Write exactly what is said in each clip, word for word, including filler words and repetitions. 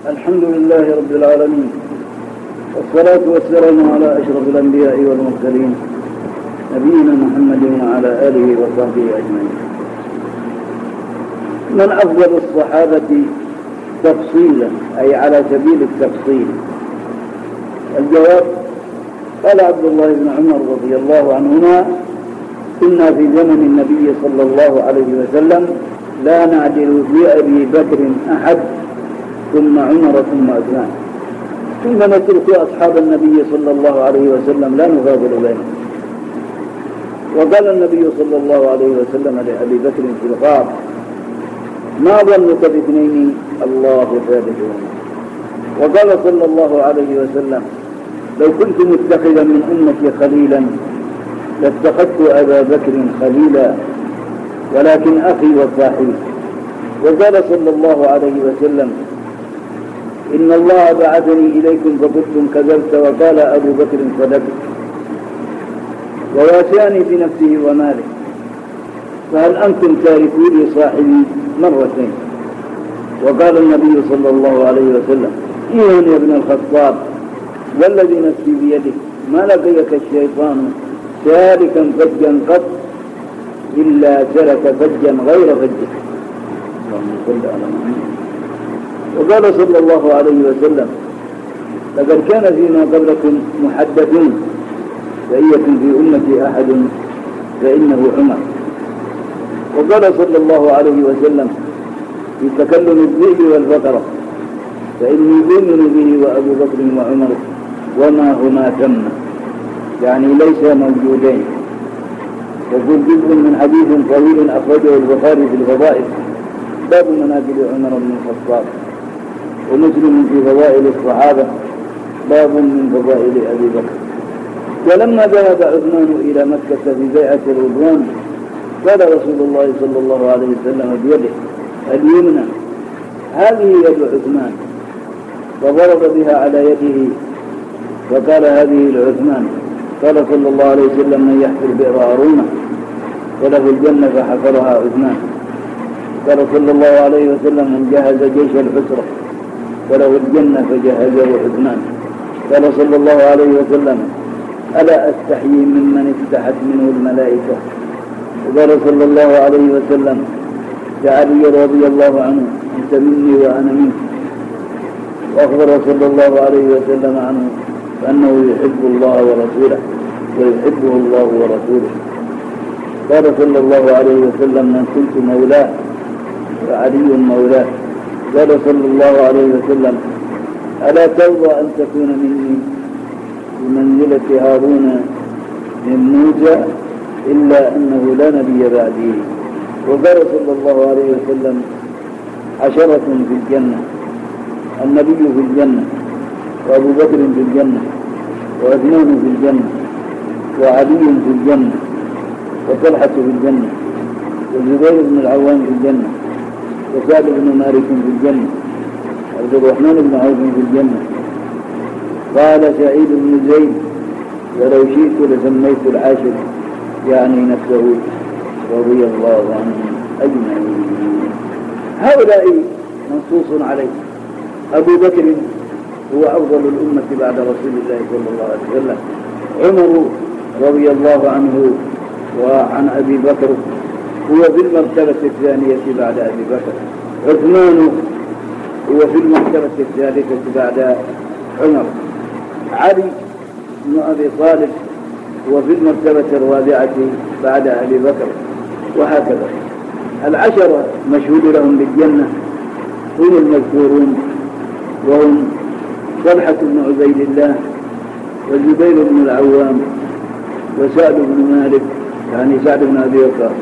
الحمد لله رب العالمين، والصلاة والسلام على أشرف الأنبياء والمرسلين نبينا محمد وعلى آله وصحبه أجمعين. من أفضل الصحابة تفصيلا أي على سبيل التفصيل؟ الجواب: قال عبد الله بن عمر رضي الله عنهما: كنا في زمن النبي صلى الله عليه وسلم لا نعدل بأبي بكر أحد ثم عمر ثم عثمان، ثم نترك أصحاب النبي صلى الله عليه وسلم لا نفاضل بينهم. وقال النبي صلى الله عليه وسلم لأبي بكر في الغار: ما ظنك باثنين الله ثالثهما. وقال صلى الله عليه وسلم: لو كنت متخذا من أمتي خليلا لاتخذت أبا بكر خليلا ولكن أخي وصاحبي. وقال صلى الله عليه وسلم: إن الله بعثني إليكم فقلتم كذبت، وقال أبو بكر صدقت، وواساني بنفسه وماله، فهل أنتم تاركوا لي صاحبي مرتين؟ وقال النبي صلى الله عليه وسلم: إيهن يا ابن الخطاب والذي نفسي بيده ما لقيك الشيطان سالكا فجا قط إلا سلك فجا غير فجه. اللهم صل على محمد. وقال صلى الله عليه وسلم: لقد كان فيما قبلكم محدثون فإن يكن في أمتي أحد فإنه عمر. وقال صلى الله عليه وسلم في تكلم الذئب والبقرة: فإني أؤمن به وأبو بكر وعمر وما هما ثم، يعني ليس موجودين. وقل جزء من حديث طويل أخرجه البخاري في الفضائل باب مناقب عمر بن الخطاب، ومسلم في فضائل الصحابة باب من فضائل أبي بكر. ولما ذهب عثمان إلى مكة في بيعة الرضوان قال رسول الله صلى الله عليه وسلم بيده اليمنى: هذه يد عثمان، فضرب بها على يده فقال: هذه لعثمان. قال صلى الله عليه وسلم: من يحفر بئر هارون فله الجنة فحفرها عثمان. قال صلى الله عليه وسلم: من جهز جيش الحسرة فله الجنة فجهزه عثمان. قال صلى الله عليه وسلم: ألا أستحيي ممن استحت منه الملائكة. وقال صلى الله عليه وسلم: لعلي رضي الله عنه: أنت مني وأنا منك. وأخبر صلى الله عليه وسلم عنه فأنه يحب الله ورسوله ويحبه الله ورسوله. قال صلى الله عليه وسلم: من كنت مولاه فعلي مولاه. قال صلى الله عليه وسلم: ألا ترضى أن تكون مني بمنزلة هارون من موسى إلا أنه لا نبي بعدي. وقال صلى الله عليه وسلم: عشرة في الجنة: النبي في الجنة، وأبو بكر في الجنة، وعثمان في الجنة، وعلي في الجنة، وطلحة في الجنة، والزبير بن العوام في الجنة، وسعد بن مالك في الجنة، عبد الرحمن بن عوف في الجنة. قال سعيد بن زيد: ولو شئت لسميت العاشر، يعني نفسه رضي الله عنهم أجمعين. هؤلاء منصوص عليه. أبو بكر هو أفضل الأمة بعد رسول الله صلى الله عليه وسلم. عمر رضي الله عنه وعن أبي بكر هو في المرتبة الثانية بعد أبي بكر. عثمان هو في المرتبة الثالثة بعد عمر. علي بن أبي طالب هو في المرتبة الرابعة بعد أبي بكر، وهكذا. العشرة مشهود لهم بالجنة هم المذكورون، وهم طلحة بن عبيد الله، والزبير بن العوام، وسعد بن مالك يعني سعد بن أبي وقاص،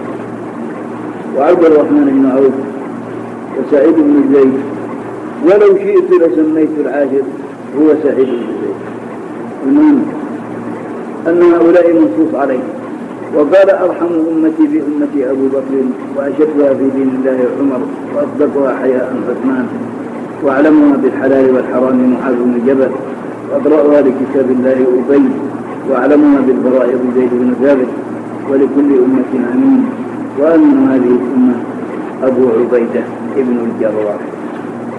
وعبد الرحمن بن عوف، وسعيد بن زيد. ولو شئت لسميت العاشر هو سعيد بن زيد. المهم أن هؤلاء منصوص عليه. وقال: أرحم أمتي بأمتي أبو بكر، وأشدها في دين الله عمر، وأصدقها حياء عثمان، وأعلمها بالحلال والحرام معاذ بن جبل، وأقرأها لكتاب الله أبي، وأعلمها بالفرائض زيد بن ثابت، ولكل أمة أمين، وأمن هذه الأمة أبو عبيدة ابن الجراح.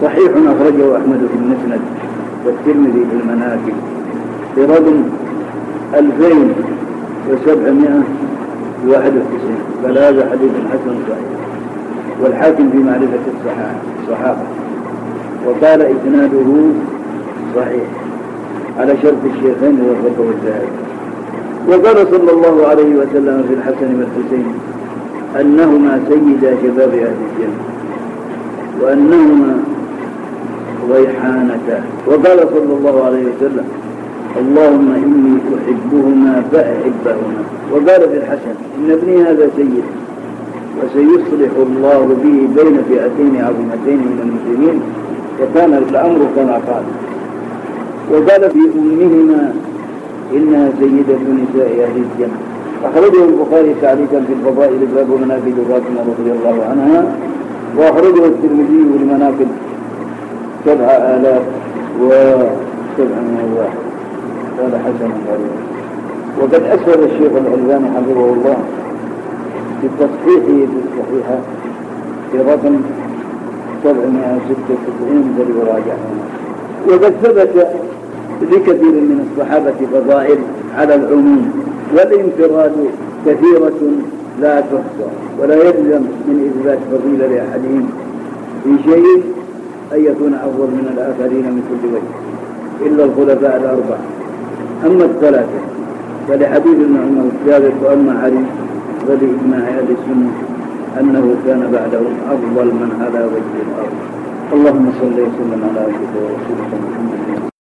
صحيح أخرجه أحمد في المسند والترمذي في المناكب برقم ألفين وسبعمائة وواحد وتسعين، بل هذا حديث حسن صحيح. والحاكم في معرفة الصحابة وقال إسناده صحيح على شرط الشيخين ووفقه الذهبي. وقال صلى الله عليه وسلم في الحسن والحسين أنهما سيدا شباب أهل الجنة وأنهما ريحانتان. وقال صلى الله عليه وسلم اللهم إني أحبهما فأحبهما. وقال في الحسن إن ابني هذا سيد وسيصلح الله به بين فئتين عظيمتين من المسلمين، وكان الأمر كما قال. وقال في أمهما إنها سيدة نساء أهل الجنة. أخرجه البخاري تعليقا في الفضائل باب مناقب فاطمة رضي الله عنها، وأخرجه الترمذي لمناقب سبع آلاف وسبعمائة واحد، قال حسن غريب. وقد أسهل الشيخ الألباني حفظه الله في تصحيحه في الصحيحة في رقم سبعمائة وستة وتسعين فليراجعه. وقد ثبت لكثير من الصحابة فضائل على العموم، والانفراد كثيرة لا تحصى، ولا يلزم من إثبات فضيلة لأحدهم في شيء أن يكون أفضل من الآخرين من كل وجه إلا الخلفاء الأربعة. أما الثلاثة فلحديث ابن عمر الثابت، وأما علي فلإجماع أهل السنة أنه كان بعدهم أفضل من على وجه الأرض. اللهم صل وسلم على عبدك ورسولك محمد